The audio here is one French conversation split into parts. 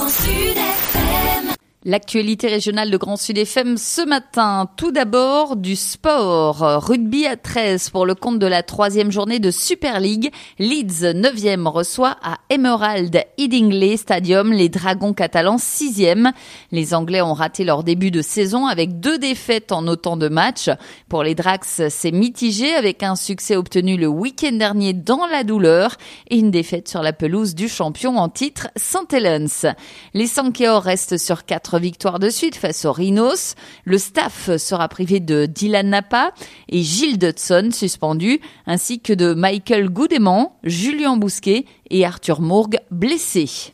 Grand Sud FM. L'actualité régionale de Grand Sud FM ce matin. Tout d'abord, du sport. Rugby à 13 pour le compte de la 3e journée de Super League. Leeds, 9e, reçoit à Emerald Headingley Stadium les Dragons catalans, 6e. Les Anglais ont raté leur début de saison avec 2 défaites en autant de matchs. Pour les Drax, c'est mitigé avec un succès obtenu le week-end dernier dans la douleur et une défaite sur la pelouse du champion en titre St. Helens. Les Sankeors restent sur 4 victoires de suite face aux Rhinos. Le staff sera privé de Dylan Napa et Gilles Dodson suspendu, ainsi que de Michael Goudéman, Julien Bousquet et Arthur Mourgue blessés.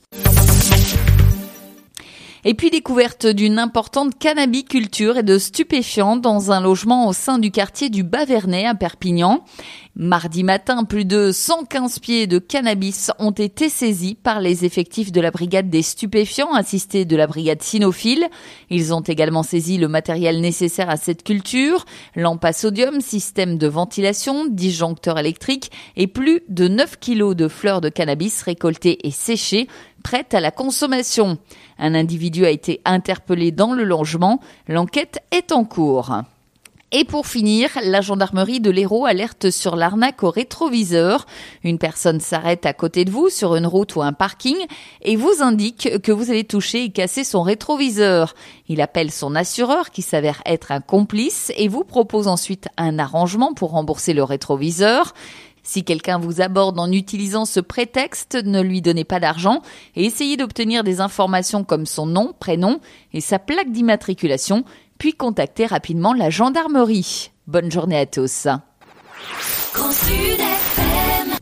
Et puis découverte d'une importante cannabiculture et de stupéfiants dans un logement au sein du quartier du Bas-Vernay à Perpignan. Mardi matin, plus de 115 pieds de cannabis ont été saisis par les effectifs de la brigade des stupéfiants assistés de la brigade cynophile. Ils ont également saisi le matériel nécessaire à cette culture, lampes à sodium, système de ventilation, disjoncteur électrique et plus de 9 kilos de fleurs de cannabis récoltées et séchées, prêtes à la consommation. Un individu a été interpellé dans le logement. L'enquête est en cours. Et pour finir, la gendarmerie de l'Hérault alerte sur l'arnaque au rétroviseur. Une personne s'arrête à côté de vous sur une route ou un parking et vous indique que vous avez touché et cassé son rétroviseur. Il appelle son assureur qui s'avère être un complice et vous propose ensuite un arrangement pour rembourser le rétroviseur. Si quelqu'un vous aborde en utilisant ce prétexte, ne lui donnez pas d'argent et essayez d'obtenir des informations comme son nom, prénom et sa plaque d'immatriculation, puis contactez rapidement la gendarmerie. Bonne journée à tous. Grand Sud FM.